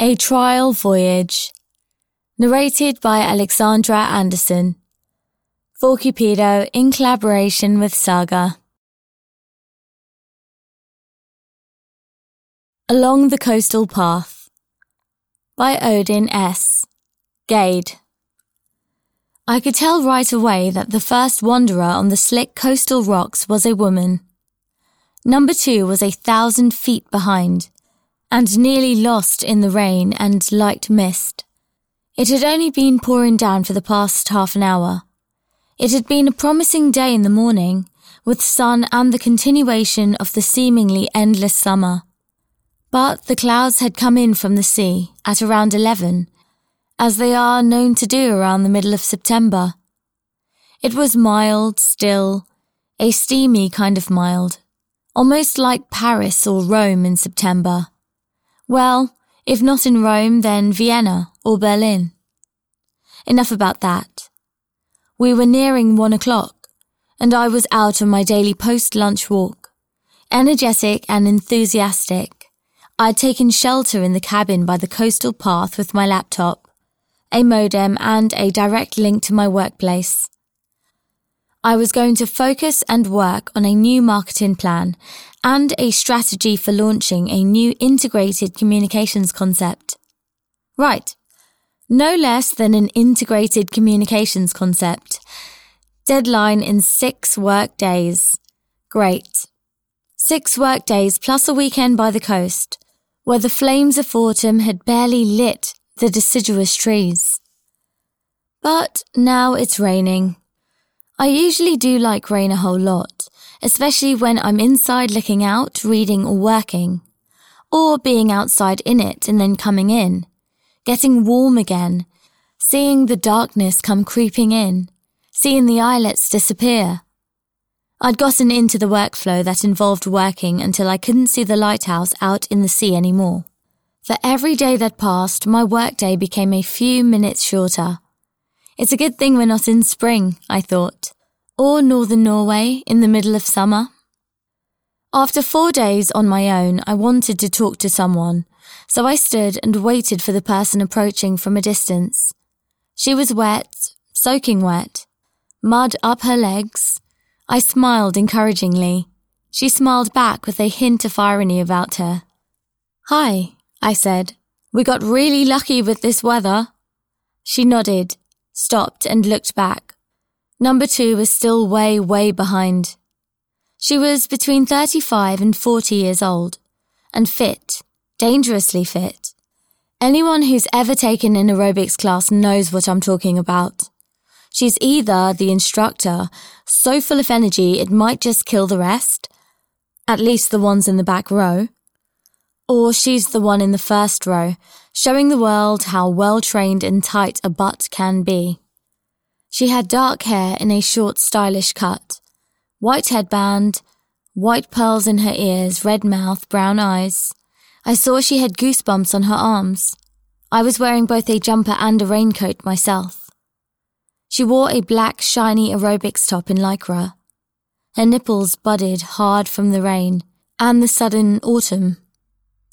A Trial Voyage. Narrated by Alexandra Anderson. For Cupido in collaboration with Saga. Along the Coastal Path by Odin S. Gade. I could tell right away that the first wanderer on the slick coastal rocks was a woman. Number 2 was 1,000 feet behind, and nearly lost in the rain and light mist. It had only been pouring down for the past half an hour. It had been a promising day in the morning, with sun and the continuation of the seemingly endless summer. But the clouds had come in from the sea at around 11, as they are known to do around the middle of September. It was mild, still, a steamy kind of mild, almost like Paris or Rome in September. Well, if not in Rome, then Vienna or Berlin. Enough about that. We were nearing 1 o'clock, and I was out on my daily post-lunch walk. Energetic and enthusiastic, I'd taken shelter in the cabin by the coastal path with my laptop, a modem and a direct link to my workplace. I was going to focus and work on a new marketing plan and a strategy for launching a new integrated communications concept. Right, no less than an integrated communications concept. Deadline in 6 work days. Great. 6 work days plus a weekend by the coast, where the flames of autumn had barely lit the deciduous trees. But now it's raining. I usually do like rain a whole lot, especially when I'm inside looking out, reading or working, or being outside in it and then coming in, getting warm again, seeing the darkness come creeping in, seeing the islets disappear. I'd gotten into the workflow that involved working until I couldn't see the lighthouse out in the sea anymore. For every day that passed, my workday became a few minutes shorter. It's a good thing we're not in spring, I thought, or northern Norway in the middle of summer. After 4 days on my own, I wanted to talk to someone, so I stood and waited for the person approaching from a distance. She was wet, soaking wet, mud up her legs. I smiled encouragingly. She smiled back with a hint of irony about her. "Hi," I said. "We got really lucky with this weather." She nodded, stopped and looked back. Number 2 was still way behind. She was between 35 and 40 years old, and fit, dangerously fit. Anyone who's ever taken an aerobics class knows what I'm talking about. She's either the instructor, so full of energy it might just kill the rest, at least the ones in the back row, or she's the one in the first row, showing the world how well-trained and tight a butt can be. She had dark hair in a short, stylish cut, white headband, white pearls in her ears, red mouth, brown eyes. I saw she had goosebumps on her arms. I was wearing both a jumper and a raincoat myself. She wore a black, shiny aerobics top in lycra. Her nipples budded hard from the rain and the sudden autumn